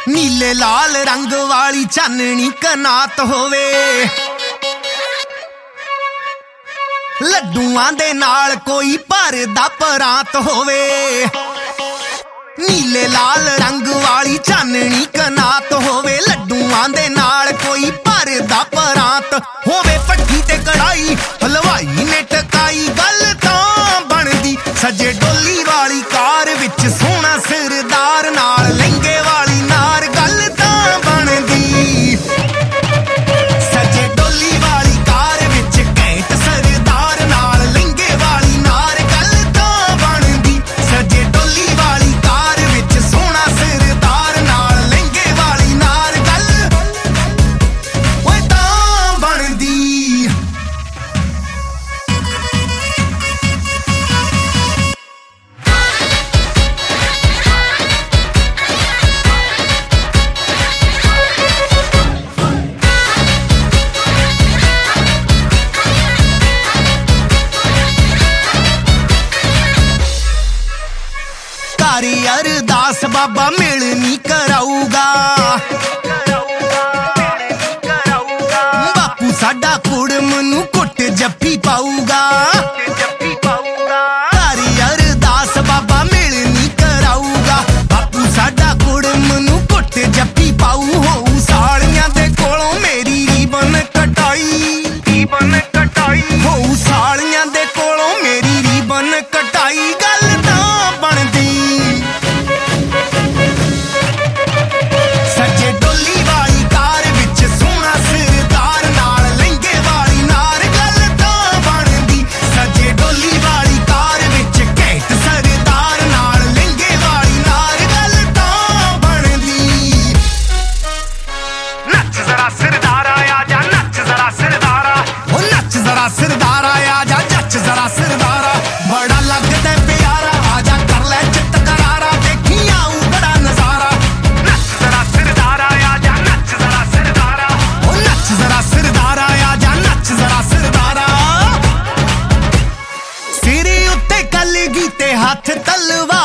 नीले लाल रंग वाली चाननी कनात होवे, लड्डूआं दे नाल कोई भरदा परात होवे। नीले लाल रंग वाली चाननी कनात होवे, लड्डूआं दे नाल कोई भरदा परात होवे। भट्ठी ते कढ़ाई हलवाई ने टकाई, गल तां बनदी सजे डोली वाली कार विच सोहना सिरदार नाल लहंगे वाली नार, गल तां बनदी सजे डोली वाली कार विच घैंट सरदार नाल लहंगे वाली नार, गल तां बनदी सजे डोली वाली कार विच सोहना सिरदार नाल लहंगे वाली नार, गल ओए तां बनदी। अरदास बाबा मिलनी कराऊगा, बापू साडा कुड़म नू कुट जप्पी पाऊगा। अरदास बाबा मिलनी कराऊगा, बापू साडा कुड़म नू कुट जप्पी पाऊ। होऊ सालियां दे कोलों मेरी रीबन कटाई, होऊ सालियां दे कोलों मेरी रीबन कटाई, गल तां बनदी सिरदारा आजा जच जरा सिरदारा, बड़ा लगदा प्यारा आजा कर ले चित करारा, देखी आऊ बड़ा नजारा। नच जरा सिरदारा आजा नच जरा सिरदारा, ओ नच जरा सिरदारा आजा नच जरा सिरदारा। सिरे उत्ते कलगी ते हाथ तलवार